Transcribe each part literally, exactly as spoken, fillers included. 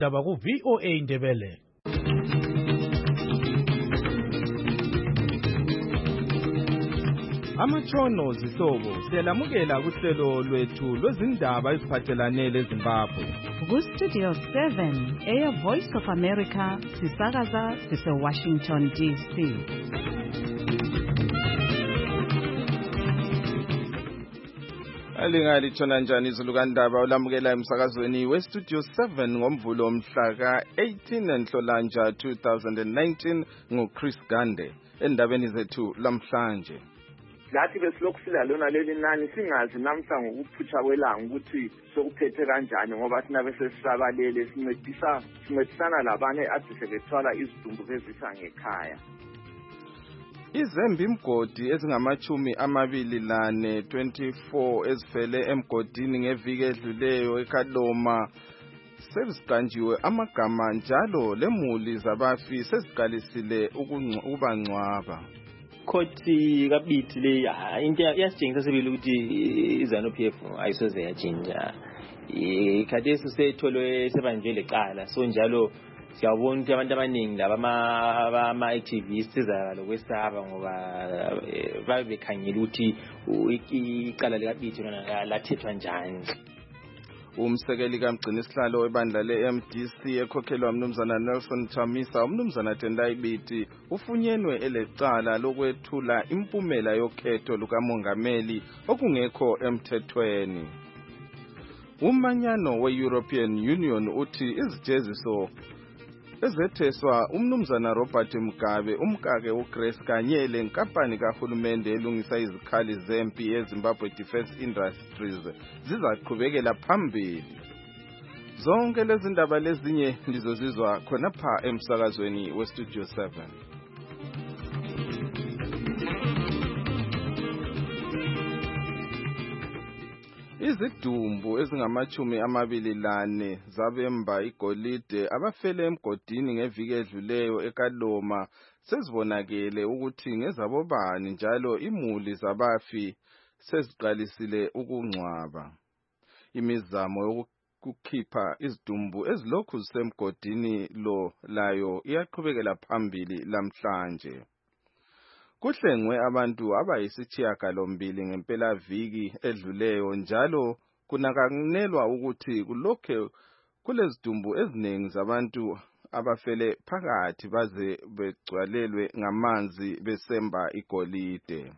Daba ku V O A Indebele. Amatshono zisobo siyalamukela kuhlelo lwethu lwezindaba eziphathelane leZimbabwe. Ku Studio seven, Air Voice of America, sisakaza sise Washington D C. Alingali thona njani izulu kandaba olamukela emsakazweni we Studio seven ngomvulo omhla ka eighteen Nhlolanja two thousand nineteen ngo Chris Gande endabeni zethu lamhlanje. Lathi besilokhu silalona leli nani singazi namhla ngokuphutsha kwelanga ukuthi sokuphethe kanjani ngoba thina bese sisabalele sincedisa sincedisana labane ade sebethwala izidumbu bezisa ngekhaya. Izembe imgodi ezingamachumi amabili lane twenty-four ezifele emgodini ngeviki edluleyo eKadoma seziqanjiwe amagama njalo lemuli zabafi seziqalisile ukubangcwaba. Khothi kabithi le into yasitshengisa sebile ukuthi iZANU P F ayisoze yajinja. Ikhathesi setholwe sebanjwe lecala so njalo siyabona ukuthi abantu abaningi laba ama activists lokweSaba ngoba babe bekhangela ukuthi icala likabithi lona lathethwa njani. Umsekeli kaMgcini isihlalo webandla le-M D C ekhokhelwa umnumzana Nelson Chamisa umnumzana Tendai Biti ufunyenwe elecala lokwethula impumela yokhetho lukamongameli okungekho emthethweni. Umanyano we-European Union uthi izijeziso ezetheswa umnumzana Robert Mugabe umkake uGrace kanye lenkampani kahulumende elungisa izikhali zempi eZimbabwe Defence Industries zizaqhubekela phambili. Zonke lezi ndaba lezinye lizozizwa khonapha emsakazweni we Studio seven. Izidumbu ezingamachumi amabili lane zabemba igolide abafele emgodini ngeviki edluleyo eKadoma sezibonakele ukuthi ngezabobani njalo imuli zabafi seziqalisile ukungcwaba. Imizamo yokukhipha izidumbu ezilokhu zisemgodini lo layo iyaqhubekela phambili lamhlanje. Kuhlengwe abantu abayisithiyagalombili ngempela viki edluleyo njalo kunakanelwa ukuthi kulokhe kulezidumbu eziningi zabantu abafele phakathi baze begcwalelwe ngamanzi besemba igolide.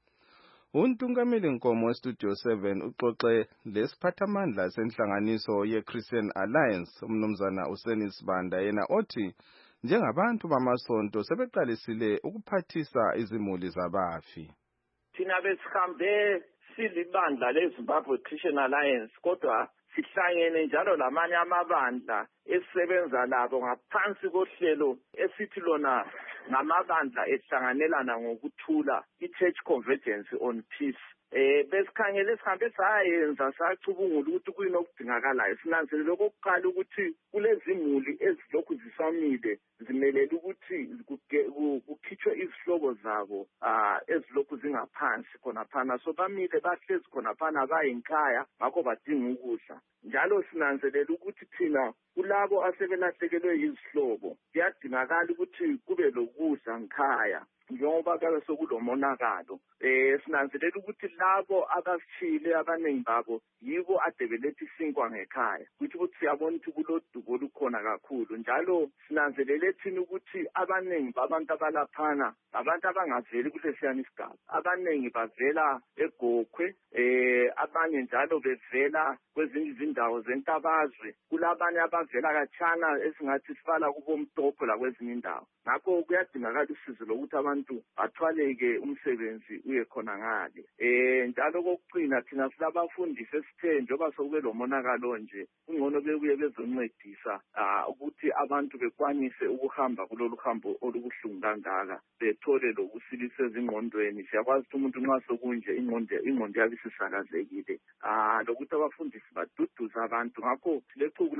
Untungameli Nkomo we Studio seven uxoxe lesiphathamandla senhlanganiso ye-Christian Alliance umnumzana uSeni Sibanda yena othi njengabantu bamasonto sebeqalisile ukuphathisa izimuli zabafi. Thina besihambe silibandla leZimbabwe Christian Alliance kodwa sihlangene njalo lamanye amabandla esisebenza labo ngaphansi kohlelo esithi lona ngamabandla ehlanganelana ngokuthula i-Church Convergence on Peace. Eh besikhangele sihambe sayenza sacubungula ukuthi kuyinokudingakalayo sinanzelele kokuqala ukuthi kulezimuli ezilokhu zisamile zimelele ukuthi kukhitshwe izihlobo zabo ah ezilokhu zingaphansi khona phana so bamile bahlezi khona phana bayinkaya ngakho badinga ukudla njalo sinanzelela ukuthi thina kulabo asebelahlekelwe izihlobo kuyadingakala ukuthi kube lokudla ngikhaya njengoba kabe sokulomonakalo eh sinanzelela ukuthi labo abasithile abaningi babo yibo adebelethe isinkwa ngekhaya kuthi ukuthi siyabona ukuthi kulodubo olukhona kakhulu njalo sinanzelele thina ukuthi abaningi babantu abalaphana abantu abangaveli kulesiyana isigaba abaningi bavela eGokhwe eh abanye njalo bevela kwezinye izindawo zentabazwe kulabanye abavela kachana esingathi sifala kubomtopho la kwezinye indawo ngakho kuyadingakala usizo lokuthi abantu bathwaleke umsebenzi uye khona ngale eh njalo kokucina thina silabafundisi esithe njoba sokube lomonakalo nje ungcono bebuye bezoncedisa ukuthi abantu bekwanise ukuhamba kulolu hambo olubuhlungu kangaka bethole lokusilisa ezingqondweni siyakwazi ukuthi umuntu nxa sokunje ingqondo ingqondo yabisisakazekile ah lokuthi abafundisi baduduza abantu ngakho leqhubu labafundisi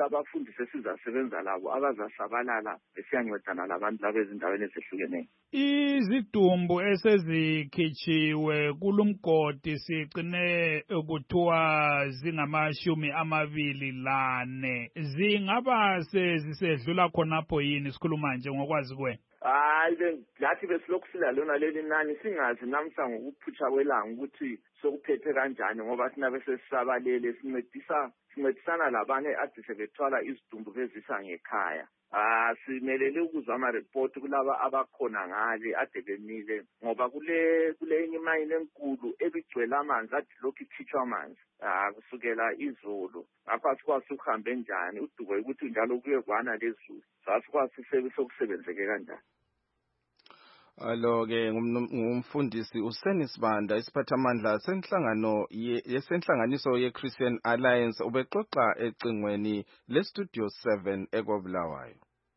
manje sesizasebenza labo abazasabalala besiyancedana labantu labo ezindaweni ezehlukeneyo. Izidumbu esezikhitshiwe kulumgodi sigcine ukuthiwa zingamashumi amabili lane zingaba sezisedlula khonapho yini sikhuluma nje ngokwazi kwe? Hayi bengathi besilokhu silalona leli nani singazi namhla ngokuphutsha kwelanga ukuthi sokuphethe kanjani ngoba sina bese sisabalele sincedisa sincedisana labanye ade sebethwala izidumbu bezisa ngekhaya. Ah simelele ukuzwa ama report kulaba abakhona ngale ade bemile ngoba kule kule imayini enkulu ebigcwele amanzi ade lokhu ikhitshwa amanzi ah kusukela izolo ngapha sikwazi ukuhambe njani udubo ukuthi njalo kuye kwana lezulu sasikwazi sokusebenzeke kanjani. Alo ke ngumfundisi uSenisibanda isiphathamandla senhlangano yesenhlanganiso ye-Christian Alliance ubexoxa ecingweni le-Studio seven eKobulawayo.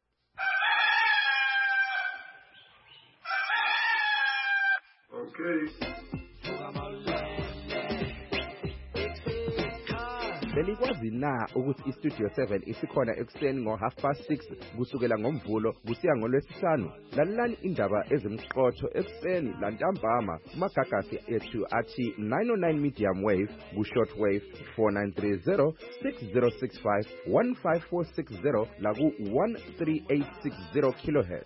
Okay. Belikwazi na ukuthi iStudio seven isikhona ekuseni ngo half past six kusukela ngomvulo kusiya ngolwesihlanu. Lalelani indaba ezimqotho ekuseni lantambama kumagagasi ethu athi nine oh nine medium wave ku short wave four nine three zero six zero six five one five four six zero la ku one three eight six zero kilohertz.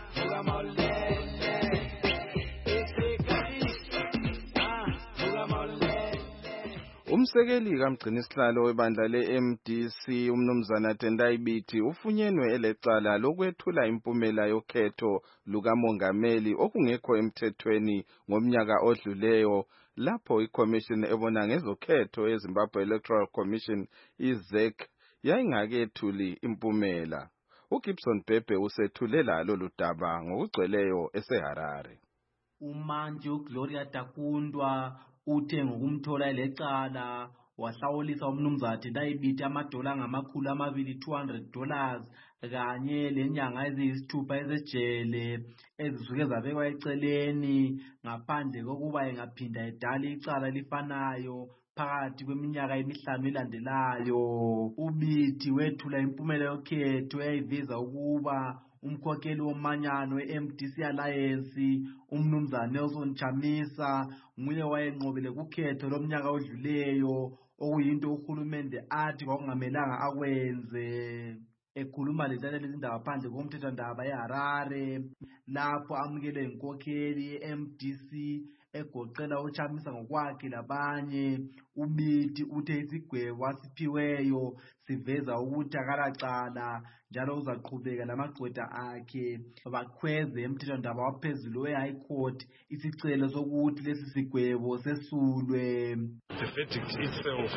Umsekeli kaMgcinisihlalo webandla le-M D C umnumzana Tendai Biti ufunyenwe elecala lokwethula impumela yokhetho lukamongameli okungekho emthethweni ngomnyaka odluleyo lapho iCommission ebona ngezokhetho eZimbabwe Electoral Commission I-Z E C yayingakethuli impumela. uGibson Bhebhe usethulela lolu daba ngokugcweleyo eseHarare. uManje uGloria Takundwa uthe ngokumthola elecala wahlawulisa umnumzana Tendai Biti amadola ngamakhulu amabili two hundred dollars kanye lenyanga eziyisithupha ezejele ezisuke zabekwa eceleni ngaphandle kokuba engaphinda edala icala lifanayo phakathi kweminyaka emihlanu elandelayo. uBiti wethula impumela yokhetho eyayiveza ukuba umkhokheli womanyano we-M D C Alliance umnumzana Nelson Chamisa nguye wayenqobele kukhetho lomnyaka odluleyo okuyinto uhulumende athi kwakungamelanga akwenze. Ekhuluma lezala lezindaba phandle komthethwandaba eHarare lapho amukele inkokheli ye-M D C egoqela uChamisa ngokwakhe labanye, uBiti uthe isigwebo asiphiweyo siveza ukuthi akalacala njalo uzaqhubeka lamagqwetha akhe bakhweze emthethwandaba waphezulu we-High Court isicelo sokuthi lesi sigwebo sesulwe. The verdict itself,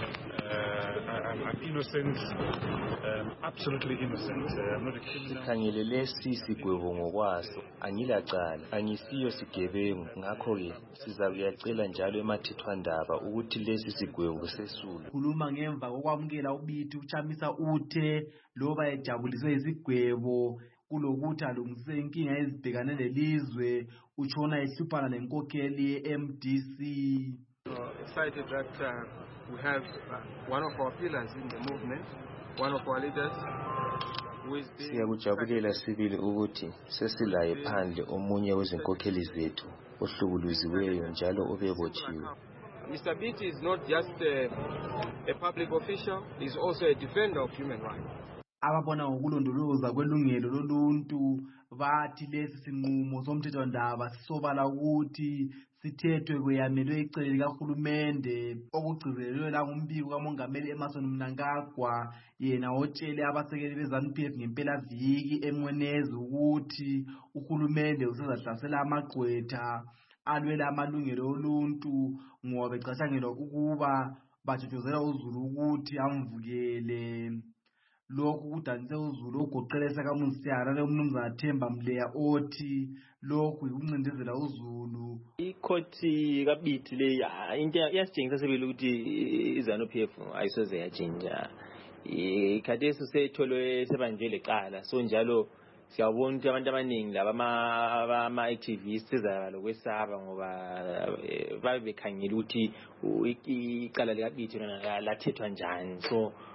uh, I'm, I'm innocent, um, absolutely innocent. Uh, I'm not a criminal. Sikhangele lesi sigwebo ngokwaso, angilacala, angisiyo sigebengu. Ngakho-ke sizakuyacela njalo emathethwandaba ukuthi lesi sigwebo sesulwe. Khuluma ngemva kokwamukela uBiti uChamisa uthe loba ejabuliswe isigwebo kulokuthi alungise inkinga ezibhekane lelizwe utshona ehluphana lenkokheli ye-M D C. Excited that uh, we have uh, one of our pillars in the movement, one of our leaders who is being... Siyakujabulela sibili ukuthi sesilaye phandle omunye wezinkokheli zethu ohlukuluziweyo njalo obebotshiwe. Mister Biti is not just a, a public official, he is also a defender of human rights. Ababona ngokulondoloza kwelungelo loluntu bathi lesi sinqumo somthethwandaba sisobala ukuthi sithethwe kweyamelwe icele likahulumende okugcizelelwe la ngumbiko kamongameli Emmerson Mnangagwa yena otshele abasekeli beZANU P F ngempela viki emweneza ukuthi uhulumende usezahlasela amagqwetha alwela amalungelo oluntu ngoba becatshangelwa ukuba bajojozela uZulu ukuthi amvukele. Lokhu kudanise uZulu ogoqelesa kaMusi Harare umnumzana Themba Mleya othi lokhu ukuncindezela uZulu. Ikhothi kaBiti le into yasitshengisa sebele ukuthi iZANU P F ayisoze yajinja. Ikhadeso setholwe sebanjwe lecala so njalo siyabona ukuthi abantu abaningi laba ama ama activists ezalokwesaba ngoba babe bekhangela ukuthi icala likaBiti lona lathethwa njani. So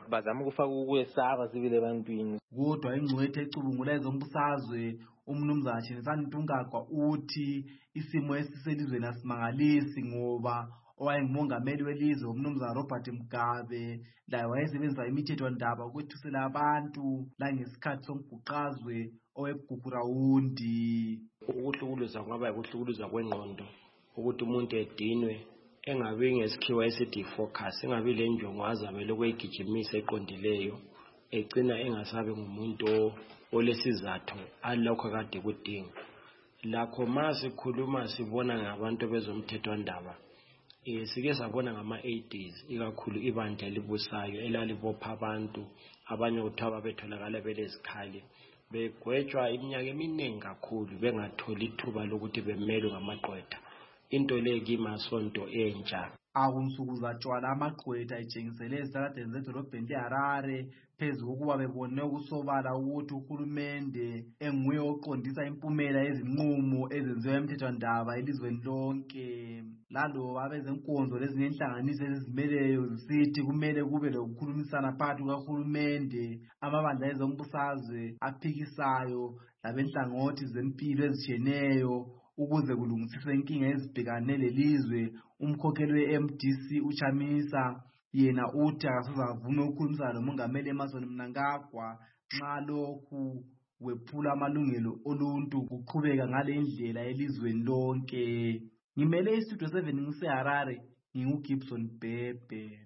bazama ukufaka ukwesaba sibile ebantwini. Kodwa ingcwethe ecubungula ezombusazwe umnumzana Shinisani Ntungagwa uthi isimo esiselizweni asimangalisi ngoba owayengumongameli welizwe umnumzana Robert Mugabe laye wayesebenzisa imithethwandaba ukwethusela abantu langesikhathi somguqazwe owebhukurawundi. Ukuhlukuluza kwaba ukuhlukuluza kwengqondo ukuthi umuntu edinwe engabi ngesikhiwa esithi focus engabi le njongo azabe lokuyigijimisa eqondileyo egcina engasabe ngumuntu olesizathu alokho kade kudinga. Lakho masikhuluma sibona ngabantu bezomthethwandaba eh sike sabona ngama eighties ikakhulu ibandla libusayo elalibopha abantu abanye uthaba betholakala belezikhali begwetshwa iminyaka eminingi kakhulu bengatholi ithuba lokuthi bemelwe ngamaqwetha. Into le kimasonto entsha akunsuku zatshwala amaqwetha etshengisele ezitaladeni zedolobheni leHarare phezu kokuba bebone ukusobala ukuthi uhulumende enguye oqondisa impumela yezinqumo ezenziwa emthethwandaba elizweni lonke. Lalo abezenkonzo lezinye inhlanganiso ezizimeleyo zisithi kumele kube lokukhulumisana phakathi kukahulumende, amabandla ezombusazwe aphikisayo labenhlangothi zempilo ezitshiyeneyo ukuze kulungisiswe inkinga ezibhekane lelizwe. Umkhokheli we-M D C uChamisa yena uthi akasoze avume ukukhulumisana nomongameli Emmerson Mnangagwa nxa lokhu wephula amalungelo oluntu kuqhubeka ngale ndlela elizweni lonke. Ngimele istudio seven ngiseHarare, nginguGibson Bhebhe.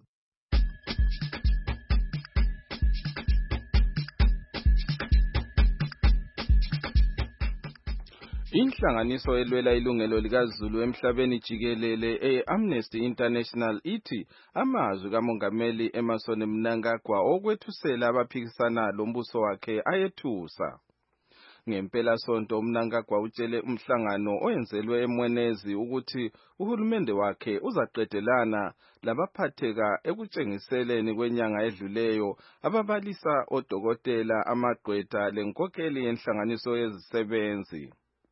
Inhlanganiso elwela ilungelo likaZulu emhlabeni jikelele e-Amnesty International ithi amazwi kamongameli Emmerson Mnangagwa okwethusela abaphikisana lombuso wakhe ayethusa. Ngempela sonto uMnangagwa utshele umhlangano oyenzelwe eMwenezi ukuthi uhulumende wakhe uzaqedelana labaphatheka ekutshengiseleni kwenyanga edluleyo ababalisa odokotela, amagqwetha lenkokheli yenhlanganiso yezisebenzi.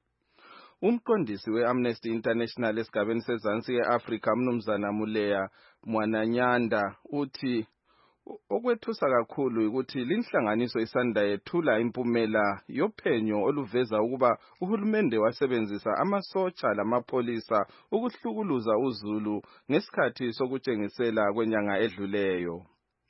Umqondisi we-Amnesty International esigabeni sezansi e-Afrika umnumzana Muleya Mwananyanda uthi okwethusa kakhulu ukuthi linhlanganiso isanda yethula impumela yophenyo oluveza ukuba uhulumende wasebenzisa amasotsha lamapolisa ukuhlukuluza uZulu ngesikhathi sokutshengisela kwenyanga edluleyo.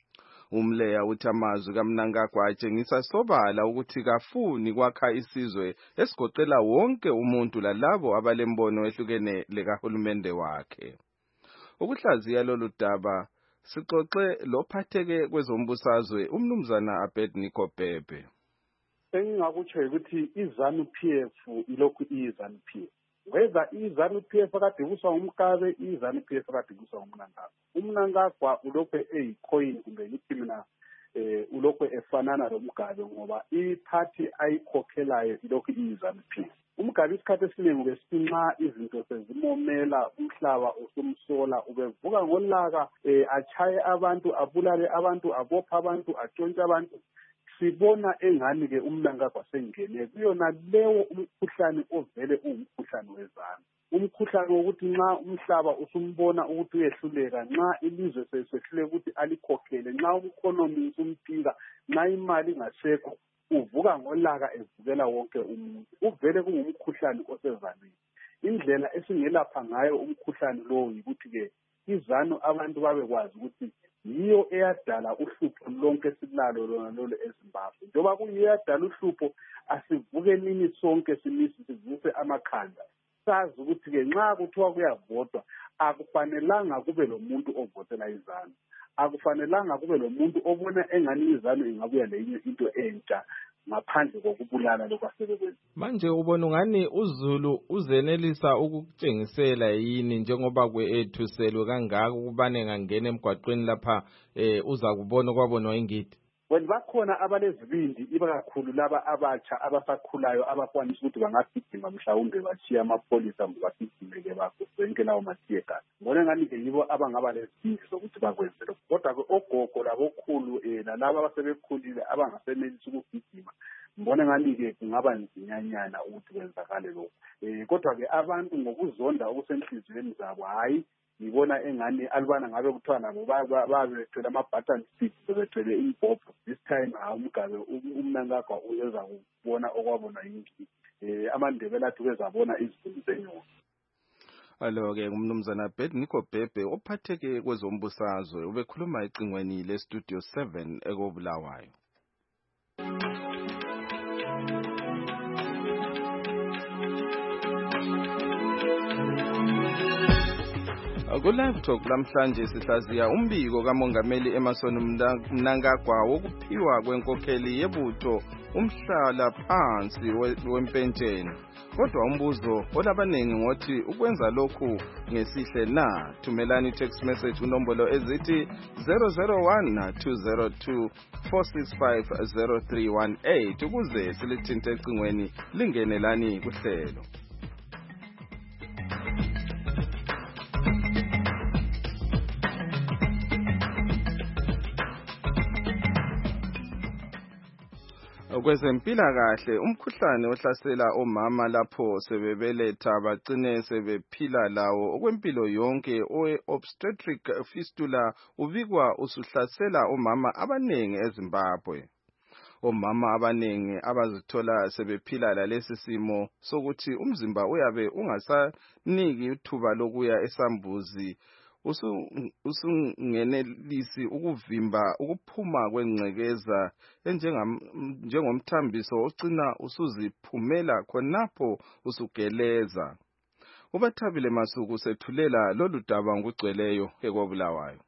Umleya uthi amazwi kaMnangagwa atshengisa sobala ukuthi kafuni kwakha isizwe esigoqela wonke umuntu lalabo abalembono ehlukene lekahulumende wakhe. Ukuhlaziya lolu daba sixoxe lophatheke kwezombusazwe umnumzana Abednego Bhebhe. Engingakutsho ukuthi iZANU-P F ilokhu iZANU-P F. Whether iZANU-P F kade buswa uMkabe, iZANU-P F kade buswa uMnangagwa. uMnangagwa ulokhu eyicoin kumbe ngithi mina eh ulokhu efanana loMgabe ngoba iparty ayikhokhelayo ilokhu iZANU-P F. uMgabe isikhathi esiningi besinxa izinto sezimomela umhlaba usumsola ubevuka ngolaka eh achaye abantu, abulale abantu, abopha abantu, atshontshe abantu. Sibona engani ke uMnangagwa sengene kuyona lewo umkhuhlane ovele umkhuhlane wezana. Umkhuhlane wokuthi nxa umhlaba usumbona ukuthi uyehluleka, nxa ilizwe sesehluleka ukuthi alikhokhele, nxa ueconomy usumpika, nxa imali ingasekho, uvuka ngolaka evukela wonke umuntu. Uvele kungumkhuhlane osezaneni. Indlela esingelapha ngayo umkhuhlane lowo yikuthi ke iZANU abantu babekwazi ukuthi yiyo eyadala uhlupho lonke silalo lona lolo eZimbabwe. Njoba kuyiyo eyadala uhlupho, asivuke nini sonke simisi sivuse amakhanda. Sazi ukuthi ke nxa kuthiwa kuyavotwa akufanelanga kube lo muntu ovotela iZANU. Akufanelanga kube lo muntu obona engani iZANU ingabuya lenye into entsha ngaphandle kokubulala lokwasebekwenza. Manje ubona ngani uZulu uzenelisa ukukutshengisela yini njengoba kwethuselwe kangaka ukubane ngangena emgwaqweni lapha eh uza kubona kwabonwa ingidi? Wena bakhona abalezibindi ibakakhulu laba abatsha abasakhulayo abakwanisa ukuthi bangagijima mhlawumbe bashiya amapolisa bagijimeke bakho zonke lawo mathiyeka. Ngone ngani ke yibo abangaba lezibindi zokuthi bakwenze lokho. Kodwa ke ogogo labokhulu eh nalabo abasebekhulile abangasenelisi ukugijima, mbone ngani ke kungaba nzinyanyana ukuthi kwenzakale lokho. Eh kodwa ke abantu ngokuzonda okusenhlizweni zabo hayi ngibona engani alibana ngabe kuthiwa nabo babethwele ama-button stick bebethwele impopho. This time umgabe umnankagwa uyeza kubona okwabona yingiki um amandebele athi bezabona izivuni zenyoni. Alo-ke ngumnumzana Bednicko Bhebhe ophatheke kwezombusazwe ubekhuluma ecingweni le-Studio seven ekobulawayo. Ku-Live Talk lamhlanje sihlaziya umbiko kaMongameli Emmerson Mnangagwa wokuphiwa kwenkokheli yebutho umhlala phansi wempentsheni. Kodwa umbuzo olabaningi ngothi ukwenza lokhu ngesihle na. Thumelani text message unombolo ezithi zero zero one two zero two four six five zero three one eight ukuze silithinte ecingweni lingenelani kuhlelo. Kwezempilakahle umkhuhlane ohlasela omama lapho sebebeletha bagcine sebephila lawo okwempilo yonke owe-obstetric fistula ubikwa usuhlasela omama abanengi eZimbabwe. Omama abanengi abazithola sebephila lalesi simo sokuthi umzimba uyabe ungasaniki ithuba lokuya esambuzi usungenelisi ukuvimba ukuphuma kwengcekeza njengomthambiso ogcina usuziphumela khonapho usugeleza. UBathabile Masuku sethulela lolu daba ngugcweleyo ekobulawayo.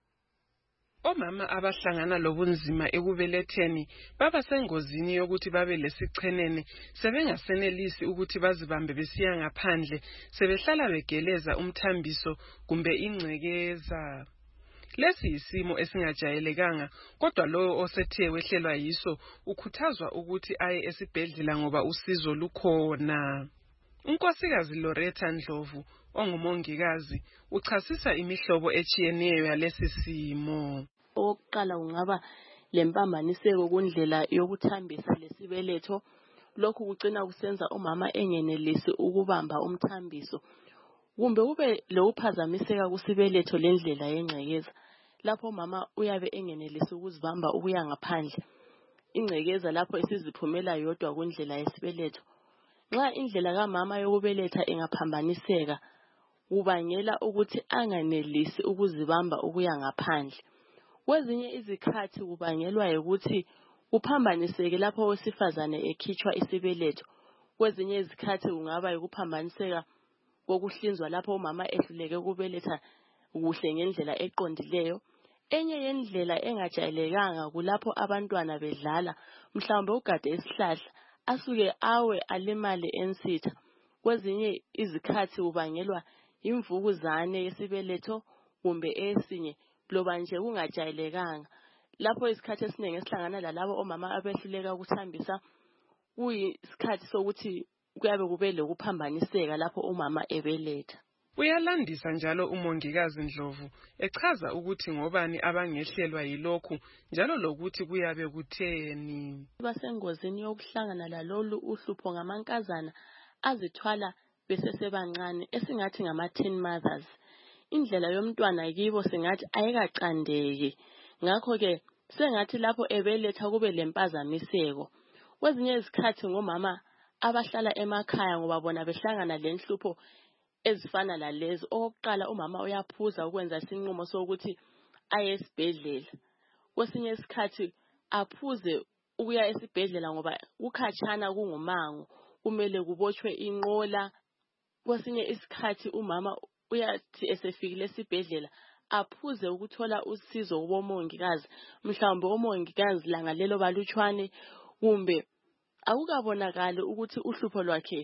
Omama abahlangana lobunzima ekubeletheni baba sengozini yokuthi babe lesichenene sebengasenelisi ukuthi bazibambe besiya ngaphandle sebehlala begeleza umthambiso kumbe ingcekeza. Lesi isimo esingajayelekanga kodwa lowo osethe wehlelwa yiso ukhuthazwa ukuthi aye esibhedlela ngoba usizo lukhona. Unkosikazi Loretta Ndlovu ongumongikazi uchasisa imihlobo echiyeneyo yalesi simo. Oqala ungaba lempambaniseko kundlela yokuthambisa lesibeletho, lokhu kugcina kusenza umama engenelisi ukubamba umthambiso. Kumbe kube lokuphazamiseka kusibeletho lendlela yengcekeza, lapho umama uyabe engenelisi ukuzibamba ukuya ngaphandle. Ingcekeza lapho isiziphumela yodwa kundlela yesibeletho. Nxa indlela kamama yokubeletha ingaphambaniseka, kubangela ukuthi anganelisi ukuzibamba ukuya ngaphandle. Kwezinye izikhathi kubangelwa ukuthi kuphambaniseke lapho owesifazane ekhitshwa isibeletho. Kwezinye izikhathi kungaba ukuphambaniseka kokuhlinzwa lapho umama ehluleke ukubeletha kuhle ngendlela eqondileyo. Enye yendlela engajayelekanga kulapho abantwana bedlala, mhlawumbe ugade isihlahla asuke awe alimale ensitha. Kwezinye izikhathi kubangelwa imvukuzane yesibeletho kumbe esinye loba nje kungajayelekanga. Lapho isikhathi esiningi esihlangana lalabo omama abehluleka ukuthambisa kuyisikhathi sokuthi kuyabe kube lokuphambaniseka lapho umama ebeletha. Uyalandisa njalo umongikazi Ndlovu echaza ukuthi ngobani abangehlelwa yilokhu njalo lokuthi kuyabe kutheni. Basengozini yokuhlangana lalolu uhlupho ngamankazana azithwala besesebancane esingathi ngama-teen mothers. Indlela yomntwana kibo singathi ayikaqandeki. Ngakho-ke sengathi lapho ebeletha kube lempazamiseko. Kwezinye izikhathi ngomama abahlala emakhaya ngoba bona behlangana lenhlupho ezifana lalezo. Okokuqala umama uyaphuza ukwenza isinqumo sokuthi aye esibhedlela. Kwesinye isikhathi aphuze ukuya esibhedlela ngoba ukhatshana kungumango, kumele kubotshwe inqola. Kwesinye isikhathi umama uyathi esefikile esibhedlela aphuze ukuthola usizo kubomongikazi, mhlawumbe omongikazi langa lelo balutshwane kumbe akukabonakali ukuthi uhlupho lwakhe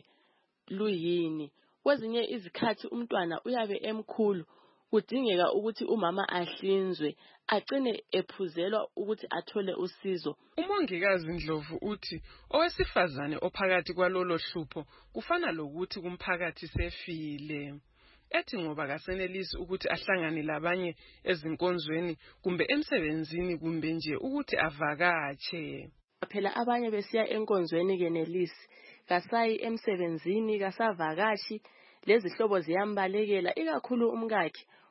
luyini. Kwezinye izikhathi umntwana uyabe emkhulu, kudingeka ukuthi umama ahlinzwe, agcine ephuzelwa ukuthi athole usizo. Umongikazi Ndlovu uthi owesifazane ophakathi kwalolo hlupho kufana lokuthi kumphakathi sefile. Ethi ngoba kasenelisi ukuthi ahlangane labanye ezinkonzweni kumbe emsebenzini kumbe nje ukuthi avakatshe. Phela abanye besiya enkonzweni kenelisi, kasayi emsebenzini, kasavakashi, lezi hlobo ziyambalekela ikakhulu umkakhe.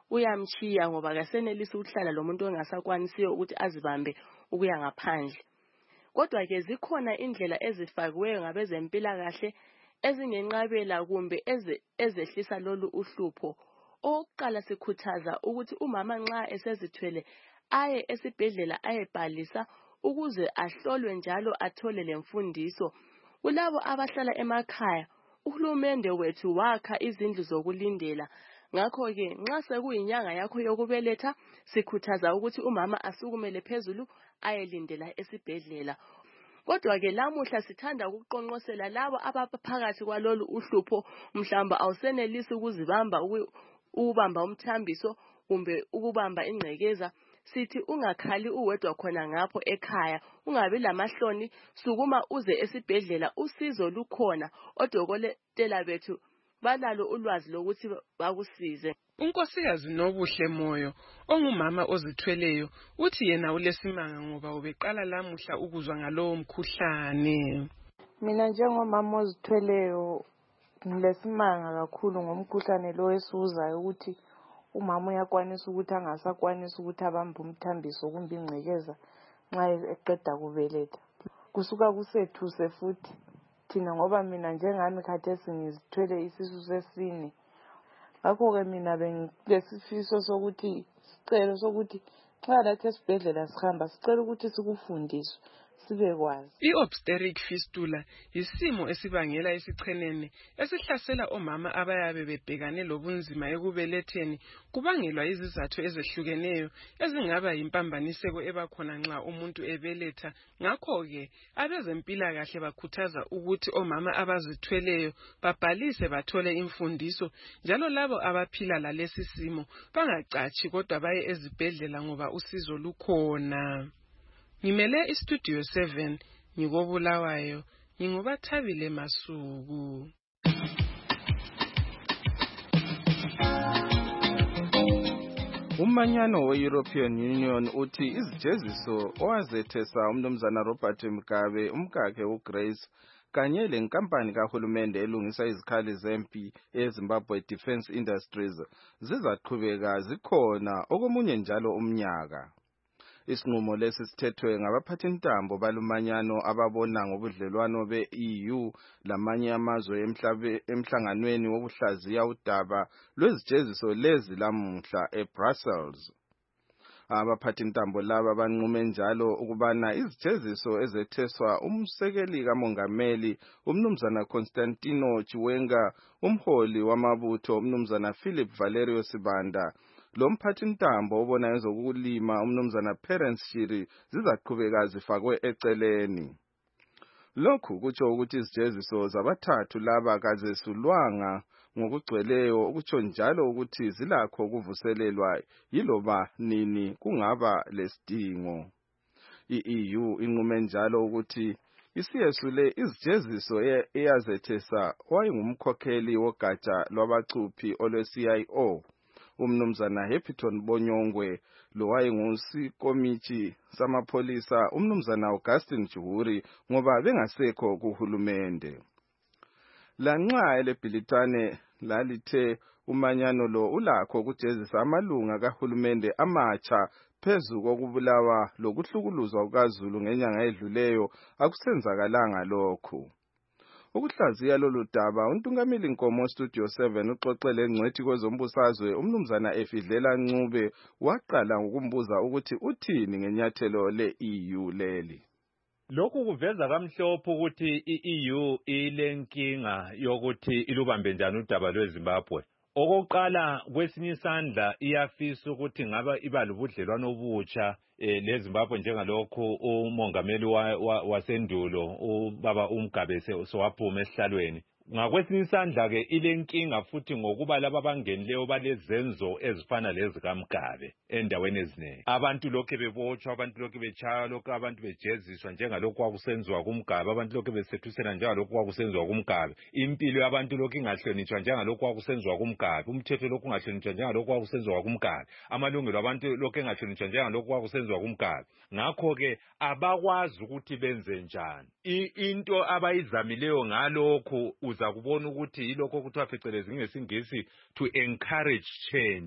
uyamchiya ngoba akasenelisi ukuhlala lo muntu ongasakwanisiyo ukuthi azibambe ukuya ngaphandle. Kodwa ke zikhona indlela ezifakiweyo ngabezempilakahle ezingenqabela kumbe eze ezehlisa lolu uhlupho. Oqala sikhuthaza ukuthi umama nxa esezithwele aye esibhedlela ayebhalisa ukuze ahlolwe njalo athole lemfundiso. Kulabo abahlala emakhaya, uhulumende wethu wakha izindlu zokulindela. Ngakho ke nxa sekuyinyanga yakho yokubeletha sikhuthaza ukuthi umama asukumele phezulu ayelindela esibhedlela. Kodwa ke lamuhla sithanda ukuqonqosela labo abaphakathi kwalolu uhlupho mhlamba awusenelisi ukuzibamba ukubamba umthambiso kumbe ukubamba ingcekeza. Sithi ungakhali uwedwa khona ngapho ekhaya, ungabi lamahloni, sukuma uze esibhedlela, usizo lukhona. Odokotela bethu balalo ulwazi lokuthi bakusize. Unkosikazi Nobuhle Moyo ongumama ozithweleyo uthi yena ulesimanga ngoba ubeqala lamuhla ukuzwa ngalowo mkhuhlane. Mina njengomama ozithweleyo ngilesimanga kakhulu ngomkhuhlane lo esuzayo ukuthi umama uyakwanisa ukuthi angasakwanisa ukuthi abambe umthambiso kumbe ingcekeza nxa eqeda kubeletha. Kusuka kusethuse futhi thina ngoba mina njengami khathesi ngizithwele isisu sesine. Ngakho-ke mina bengilesifiso sokuthi sicelo sokuthi nxa lathi esibhedlela sihamba sicela ukuthi sikufundiswe sibekwazi. I-obstetric fistula yisimo esibangela isichenene esihlasela omama abayabe bebhekane lobunzima ekubeletheni kubangelwa izizathu ezehlukeneyo ezingaba yimpambaniseko ebakhona nxa umuntu ebeletha. Ngakho-ke abezempilakahle bakhuthaza ukuthi omama abazithweleyo babhalise bathole imfundiso, njalo labo abaphila lalesi simo bangacathi kodwa baye ezibhedlela ngoba usizo lukhona. Ngimele istudio seven ngikobulawayo, ngingubathabile Masuku. Umanyano we-European Union uthi izijeziso owazethesa umnumzana Robert Mugabe umkakhe uGrace kanye lenkampani kahulumende elungisa izikhali zempi eZimbabwe Defence Industries zizaqhubeka zikhona okomunye njalo umnyaka. Isinqumo lesi sithethwe ngabaphathintambo balumanyano ababona ngobudlelwano be-E U lamanye amazwe emhlanganweni wokuhlaziya udaba lwezijeziso lezi lamuhla eBrussels. Abaphathintambo laba banqume njalo ukubana izijeziso ezetheswa umsekeli kamongameli umnumzana Constantino Chiwenga, umholi wamabutho umnumzana Philip Valerio Sibanda, lo mphathintambo obona ezokulima umnumzana Perence Shiri zizaqhubeka zifakwe eceleni. Lokhu kutsho ukuthi izijeziso zabathathu laba kazesulwanga ngokugcweleyo, okutsho njalo ukuthi zilakho ukuvuselelwa yiloba nini kungaba lesidingo. I-E U inqume njalo ukuthi isiyesule izijeziso eyazethesa wayengumkhokheli wogatsha lwabacuphi olwe-C I O umnumzana Heppiton Bonyongwe, lo wayengusikomithi samapholisa umnumzana Augustine Juhuri ngoba bengasekho kuhulumende. Lanxa elebhilitane lalithe umanyano lo ulakho ukujezisa amalunga kahulumende amatsha phezu kokubulawa lokuhlukuluzwa kukaZulu ngenyanga edluleyo, akusenzakalanga lokhu. Ukuhlaziya lolu daba uNtungameli Nkomo Studio seven uxoxele ngcwethi kwezombusazwe umnumzana Efidlela Ncube waqala ngokumbuza ukuthi uthini ngenyathelo le-E U leli. Lokhu kuveza kamhlophe ukuthi i-E U ilenkinga yokuthi ilubambe njani udaba lweZimbabwe. Okokuqala, kwesinye isandla iyafisa ukuthi ngaba iba lobudlelwano obutsha leZimbabwe njengalokho umongameli wasendulo ubaba uMgabe sowaphuma esihlalweni. Ngakwesinye isandla ke ilenkinga futhi ngokuba laba abangenileyo balezenzo ezifana lezikaMgabe endaweni eziningi. Abantu lokho bebotshwa, abantu lokho betshaya, lokho abantu bejeziswa njengalokho kwakusenziwa kuMgabe, abantu lokho besethusela njengalokho kwakusenziwa kuMgabe. Impilo yabantu lokho ingahlonitshwa njengalokho kwakusenziwa kuMgabe, umthetho lokho ungahlonitshwa njengalokho kwakusenziwa kuMgabe, amalungelo abantu lokho engahlonitshwa njengalokho kwakusenziwa kuMgabe. Ngakho ke abakwazi ukuthi benze njani. Into abayizamileyo ngalokho uza kubona ukuthi yilokho kuthiwa phecelezi ngesingisi to encourage change,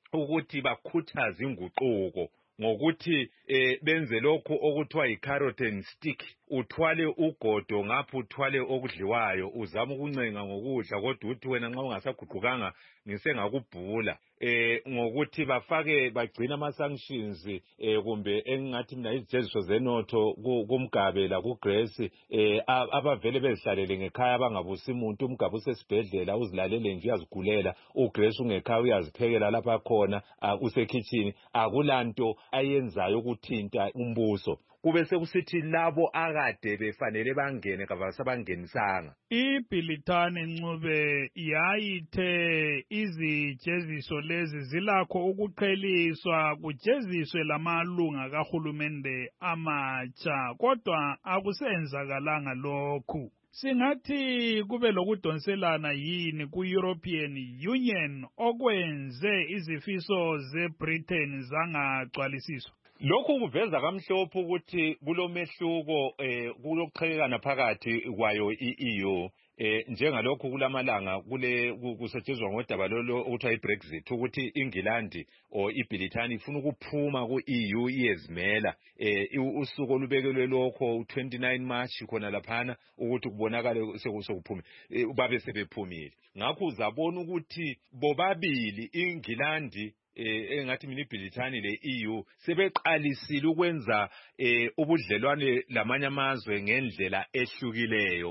ukuthi bakhuthaze inguquko ngokuthi eh, benze lokho okuthiwa yi-carrot and stick, uthwale ugodo ngapho uthwale okudliwayo, uzama ukuncenga ngokudla kodwa uthi wena nxa ungasaguqukanga ngisengakubhula, eh ngokuthi bafake bagcina ama sanctions eh kumbe engathi mina izijeziso zenotho kumgabe la kuGrace, eh abavele bezihlalele ngekhaya abangabusi umuntu, umgabe usesibhedlela uzilalele nje uyazigulela, uGrace ungekhaya uyaziphekela lapha khona usekitchen, akulanto ayenzayo ukuthinta umbuso. Kube sekusithi labo akade befanele bangene kabasabangenisanga. iBhilitane Ncube yayithe izijeziso lezi zilakho ukuqheliswa kujeziswe lamalunga kahulumende amatsha, kodwa akusenzakalanga lokhu. Singathi kube lokudonselana yini ku-European Union okwenze izifiso zeBritain zangagcwalisiswa? Lokhu kuveza kamhlophe ukuthi kulomehluko eh kulokuqhekana phakathi kwayo i-E U, eh njengalokhu kulamalanga kule kusetshenzwa ngodaba lolo okuthiwa iBrexit, ukuthi iNgilandi o iBrithani ifuna ukuphuma ku-E U iyezimela, eh usuku olubekelwe lokho twenty-nine March khona laphana ukuthi kubonakale sekuphume babe sebephumile. Ngakho uzabona ukuthi bobabili iNgilandi eh engathi mina iBrithani le E U sebeqalisile ukwenza eh ubudlelwane lamanye amazwe ngendlela ehlukileyo.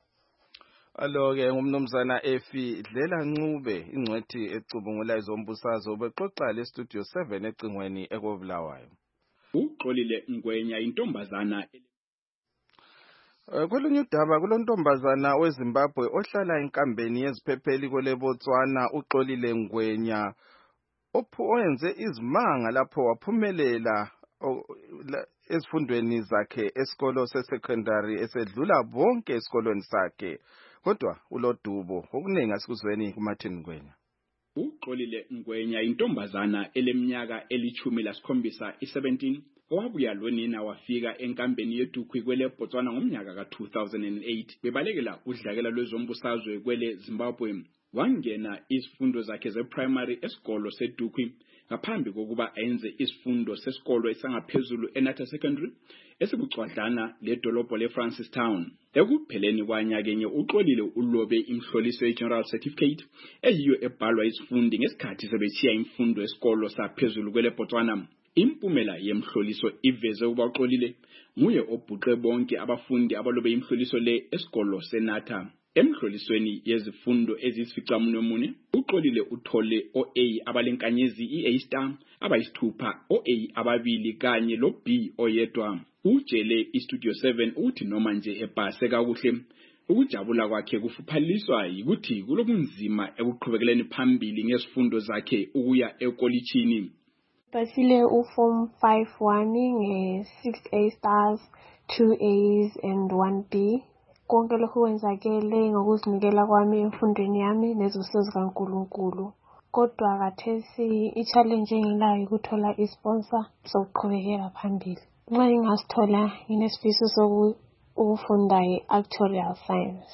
Aloke ngumnumzana Efi Dlela Ncube ingcwethi ecubungula izombusazwe bexoxa le studio seven ecingweni ekobulawayo. Uxolile Ngwenya intombazana Kolunye udaba kulontombazana weZimbabwe ohlala enkambeni yeziphepheli kole Botswana, uXolile Ngwenya oyenze izimanga lapho waphumelela ezifundweni zakhe esikolo sesecondary esedlula bonke esikolweni sakhe, kodwa ulodubo okuningi asikuzweni kuMartin Ngwenya. Uxolile Ngwenya intombazana eleminyaka elithumi lasikhombisa i-seventeen owabuya lonina wafika enkambeni yeDukhwi kwele Botswana ngomnyaka ka two thousand eight bebalekela udlakela lwezombusazwe kwele Zimbabwe. Wangena isifundo zakhe ze-primary esikolo seDukhwi ngaphambi kokuba ayenze isifundo sesikolo esangaphezulu eNatha Secondary esibucwadlana ledolobho leFrancistown. Ekupheleni kwanyakenye uXolile ulobe imhloliso ye-General Certificate eyiyo ebhalwa isifundi ngesikhathi sebethiya imfundo esikolo saphezulu kwele Botswana. Impumela yemhloliso iveze ukuba uXolile nguye obhuqe bonke abafundi abalobe imhloliso le esikolo seNatha. Emhlolisweni yezifundo ezisificamunwemunye uXolile uthole O A abalenkanyezi i-A star abayisithupha, O A ababili kanye lo B oyedwa. Utshele iStudio seven uthi noma nje epase kakuhle ukujabula kwakhe kufuphaliswa yikuthi kulobunzima ekuqhubekele phambili ngezifundo zakhe ukuya ekolichini. Pasile u form five one nge six A stars, two A's and one B. Konke lokhu kwenzakele ngokuzinikela kwami emfundweni yami nezibusiso zikaNkulunkulu. Kodwa kathesi i-challenge engilayo ukuthola isponsor sokuqhubekela phambili. Nxa ngingasithola nginesifiso sokufunda i-actuarial science.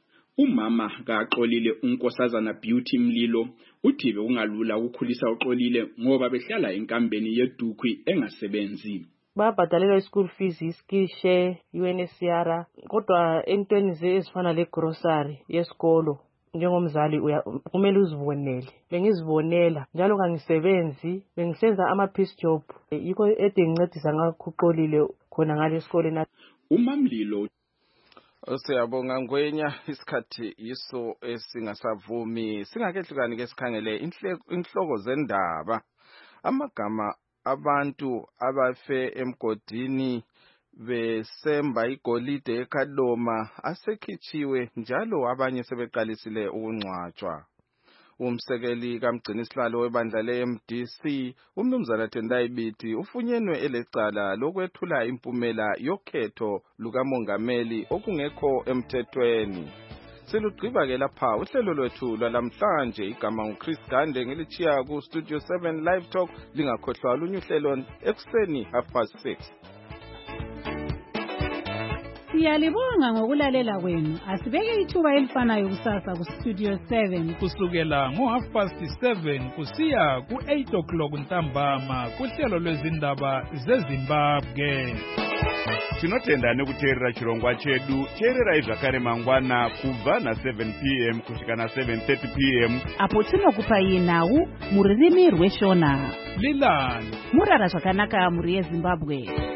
Umama kaXolile uNkosazana Beauty Mlilo uthi bekungalula ukukhulisa uXolile ngoba behlala enkambeni yeDukhwi engasebenzi. Babhadalela i-school fees, i-skill share, U N S C R, kodwa entweni ezifana le-grocery yesikolo njengomzali kumele uzibonele. Bengizibonela njalo kangisebenzi, bengisenza ama-piece job, yikho ede ngincedisa ngakho uXolile khona ngale sikole. uMamlilo Siyabonga Ngwenya, isikhathi yiso esingasavumi. Singakehlukani ke sikhangele inhloko zendaba. Amagama abantu abafe emgodini besemba igolide eKadoma asekhitshiwe njalo abanye sebeqalisile ukungcwatshwa. Umsekeli kaMgcinisihlalo webandla le-M D C umnumzana Tendai Biti ufunyenwe elecala lokwethula impumela yokhetho lukamongameli okungekho emthethweni. Silugqiba ke lapha uhlelo lwethu lwalamhlanje. Igama nguChris Gande ngilichiya ku Studio seven Live Talk. Lingakhohlwa olunye uhlelo ekuseni half past six. Siyalibonga ngokulalela kwenu. Asibeke ithuba elifanayo kusasa ku Studio seven kusukela ngo half past seven kusiya ku eight o'clock ntambama kuhlelo lwezindaba zeZimbabwe. Tinotenda nekuteerera chirongwa chedu. Teererai zvakare mangwana kubva na seven p m kusvika na seven thirty p m apo tinokupai nhau muririmi rweshona. Lilani murara zvakanaka muri yeZimbabwe.